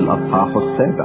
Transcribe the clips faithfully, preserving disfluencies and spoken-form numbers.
الأصحاح السابع.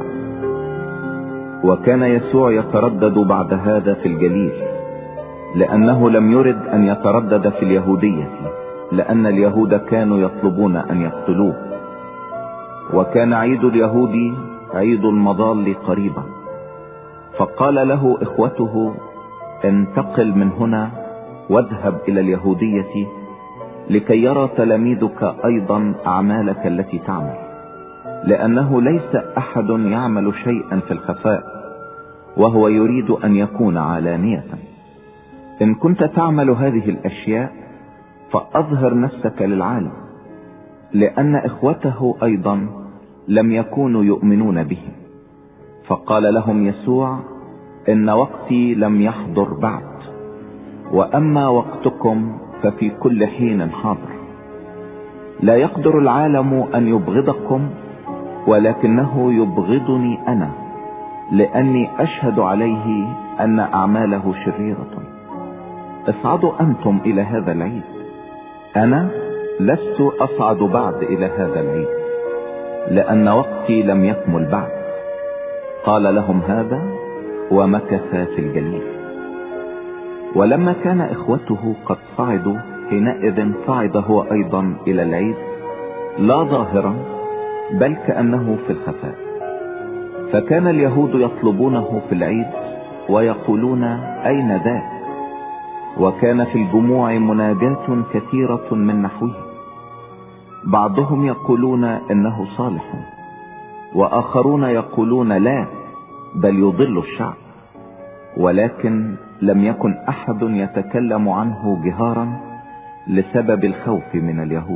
وكان يسوع يتردد بعد هذا في الجليل، لأنه لم يرد أن يتردد في اليهودية، لأن اليهود كانوا يطلبون أن يقتلوه. وكان عيد اليهود عيد المظال قريبا، فقال له إخوته: انتقل من هنا واذهب إلى اليهودية لكي يرى تلاميذك أيضا أعمالك التي تعمل، لأنه ليس أحد يعمل شيئا في الخفاء وهو يريد أن يكون علانية. إن كنت تعمل هذه الأشياء فأظهر نفسك للعالم، لأن إخوته أيضا لم يكونوا يؤمنون به. فقال لهم يسوع: إن وقتي لم يحضر بعد، وأما وقتكم ففي كل حين حاضر. لا يقدر العالم أن يبغضكم، ولكنه يبغضني أنا، لأني أشهد عليه أن أعماله شريرة. اصعدوا أنتم إلى هذا العيد، أنا لست أصعد بعد إلى هذا العيد، لأن وقتي لم يكمل بعد. قال لهم هذا ومكث في الجليل. ولما كان إخوته قد صعدوا، حينئذ صعد هو أيضا إلى العيد، لا ظاهرا بل كأنه في الخفاء. فكان اليهود يطلبونه في العيد ويقولون: أين ذاك؟ وكان في الجموع مناجاة كثيرة من نحوه، بعضهم يقولون إنه صالح، وآخرون يقولون لا، بل يضل الشعب. ولكن لم يكن أحد يتكلم عنه جهارا لسبب الخوف من اليهود.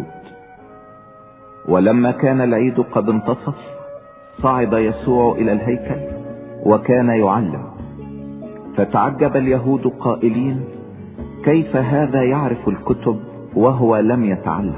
ولما كان العيد قد انتصف، صعد يسوع إلى الهيكل وكان يعلم. فتعجب اليهود قائلين: كيف هذا يعرف الكتب وهو لم يتعلم؟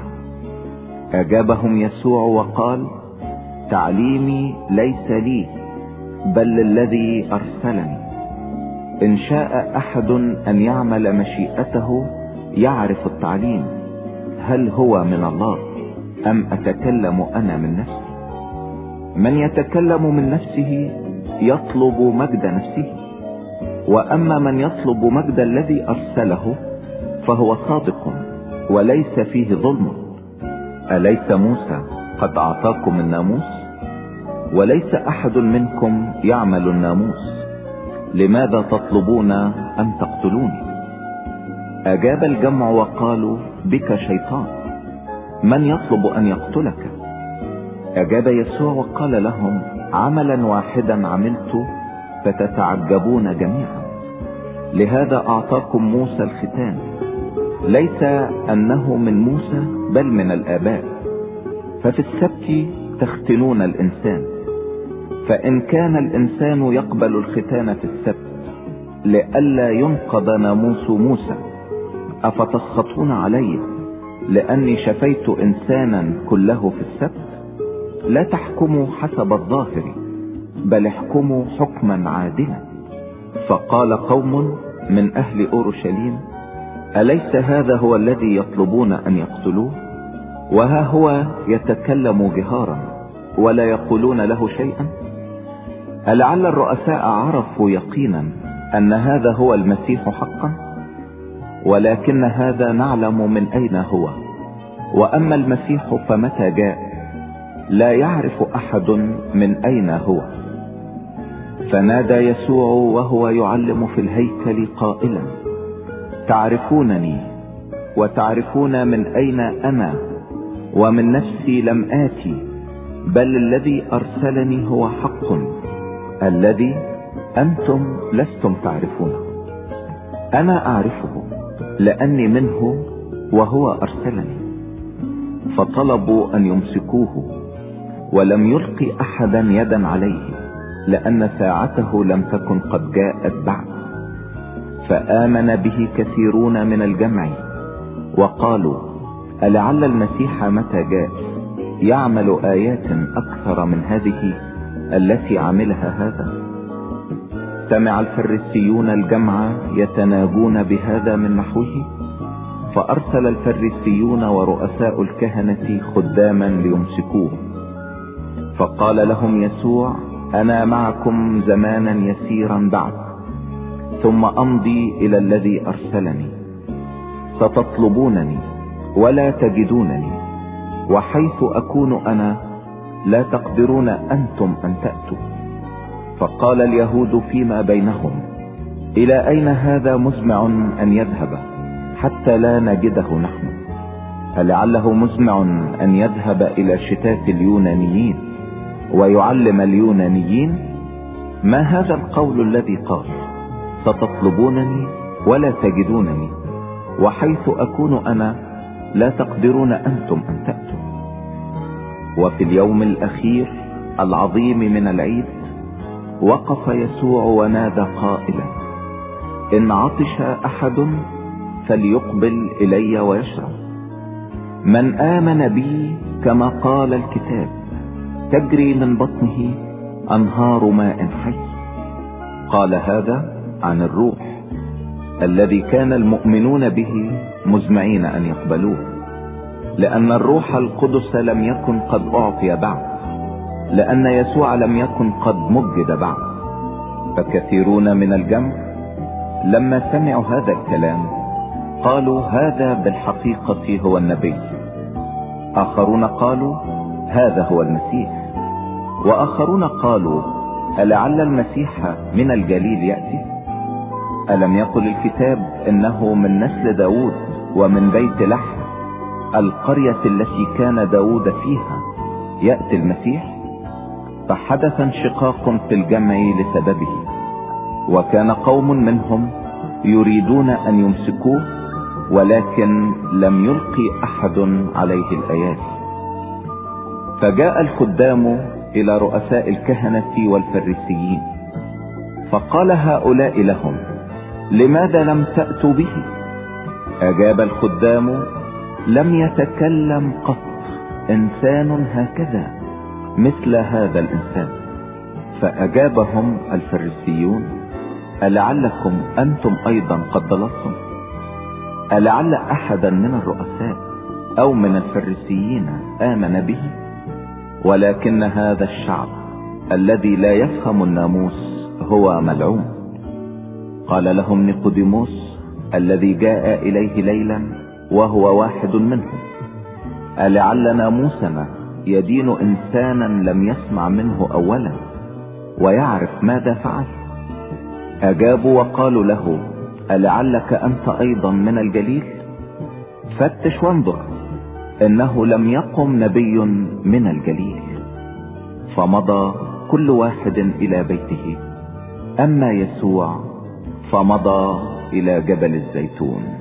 أجابهم يسوع وقال: تعليمي ليس لي، بل للذي أرسلني. إن شاء أحد أن يعمل مشيئته يعرف التعليم، هل هو من الله أم أتكلم أنا من نفسي؟ من يتكلم من نفسه يطلب مجد نفسه، وأما من يطلب مجد الذي أرسله فهو صادق وليس فيه ظلم. أليس موسى قد أعطاكم الناموس؟ وليس أحد منكم يعمل الناموس، لماذا تطلبون أن تقتلوني؟ أجاب الجمع وقالوا: بك شيطان، من يطلب أن يقتلك؟ أجاب يسوع وقال لهم: عملا واحدا عملت فتتعجبون جميعا. لهذا أعطاكم موسى الختان، ليس أنه من موسى بل من الآباء. ففي السبت تختنون الإنسان، فإن كان الإنسان يقبل الختان في السبت لئلا ينقض ناموس موسى، أفتسخطون علي لأني شفيت إنسانا كله في السبت؟ لا تحكموا حسب الظاهر، بل احكموا حكما عادلا. فقال قوم من أهل أورشليم: أليس هذا هو الذي يطلبون أن يقتلوه؟ وها هو يتكلم جهارا ولا يقولون له شيئا. ألعل الرؤساء عرفوا يقينا أن هذا هو المسيح حقا؟ ولكن هذا نعلم من أين هو، وأما المسيح فمتى جاء لا يعرف أحد من أين هو. فنادى يسوع وهو يعلم في الهيكل قائلا: تعرفونني وتعرفون من أين أنا، ومن نفسي لم آتي، بل الذي أرسلني هو حق، الذي أنتم لستم تعرفونه. أنا أعرفه لأني منه وهو أرسلني. فطلبوا أن يمسكوه، ولم يلقي أحدا يدا عليه، لأن ساعته لم تكن قد جاءت بعد. فآمن به كثيرون من الجمع، وقالوا: ألعل المسيح متى جاء يعمل آيات أكثر من هذه التي عملها هذا؟ سمع الفريسيون الجمع يتناجون بهذا من نحوه، فأرسل الفريسيون ورؤساء الكهنة خداما ليمسكوه. فقال لهم يسوع: انا معكم زمانا يسيرا بعد، ثم امضي الى الذي ارسلني. ستطلبونني ولا تجدونني، وحيث اكون انا لا تقدرون انتم ان تأتوا. فقال اليهود فيما بينهم: الى اين هذا مزمع ان يذهب حتى لا نجده نحن؟ ألعله مزمع ان يذهب الى شتات اليونانيين ويعلم اليونانيين؟ ما هذا القول الذي قال: ستطلبونني ولا تجدونني، وحيث اكون انا لا تقدرون انتم ان تأتوا؟ وفي اليوم الاخير العظيم من العيد وقف يسوع ونادى قائلا: ان عطش احد فليقبل الي ويشرب. من امن بي كما قال الكتاب تجري من بطنه انهار ماء حي. قال هذا عن الروح الذي كان المؤمنون به مزمعين ان يقبلوه، لان الروح القدس لم يكن قد اعطي بعد، لان يسوع لم يكن قد مجد بعد. فكثيرون من الجمع لما سمعوا هذا الكلام قالوا: هذا بالحقيقة هو النبي. اخرون قالوا: هذا هو المسيح. واخرون قالوا: ألعل المسيح من الجليل يأتي؟ ألم يقل الكتاب انه من نسل داود ومن بيت لحم القرية التي كان داود فيها يأتي المسيح؟ فحدث انشقاق في الجمع لسببه، وكان قوم منهم يريدون ان يمسكوه، ولكن لم يلقي احد عليه الايادي. فجاء الخدام الى رؤساء الكهنة والفريسيين، فقال هؤلاء لهم: لماذا لم تأتوا به؟ اجاب الخدام: لم يتكلم قط انسان هكذا مثل هذا الانسان. فاجابهم الفريسيون: ألعلكم انتم ايضا قد ضللتم؟ ألعل احدا من الرؤساء او من الفريسيين امن به؟ ولكن هذا الشعب الذي لا يفهم الناموس هو ملعون. قال لهم نيقوديموس الذي جاء اليه ليلا وهو واحد منهم: ألعل ناموسنا يدين انسانا لم يسمع منه اولا ويعرف ماذا فعل؟ اجابوا وقالوا له: ألعلك انت ايضا من الجليل؟ فتش وانظر، انه لم يقم نبي من الجليل. فمضى كل واحد الى بيته، اما يسوع فمضى الى جبل الزيتون.